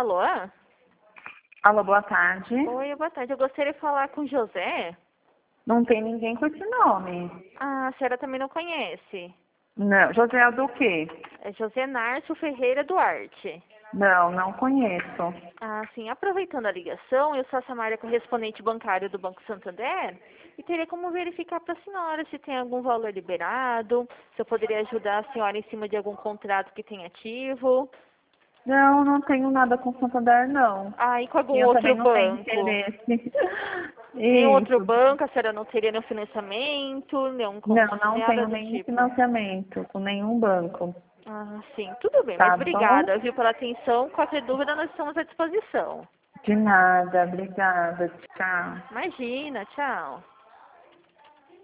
Alô? Alô, boa tarde. Oi, boa tarde. Eu gostaria de falar com o José. Não tem ninguém com esse nome. Ah, a senhora também não conhece. Não. José do quê? É José Nárcio Ferreira Duarte. Não, não conheço. Ah, sim. Aproveitando a ligação, eu sou a Samária, correspondente bancário do Banco Santander, e teria como verificar para a senhora se tem algum valor liberado, se eu poderia ajudar a senhora em cima de algum contrato que tem ativo. Não, não tenho nada com Santander, não. Ah, e com E algum eu outro também não tenho banco? interesse. Nenhum outro Isso. banco, a senhora não teria nenhum financiamento, Não, não nada tenho do nenhum tipo. financiamento com nenhum banco. Ah, sim, tudo bem, mas Tá bom? obrigada, viu, pela atenção. Qualquer dúvida, nós estamos à disposição. De nada. Obrigada. Tchau. Imagina, tchau.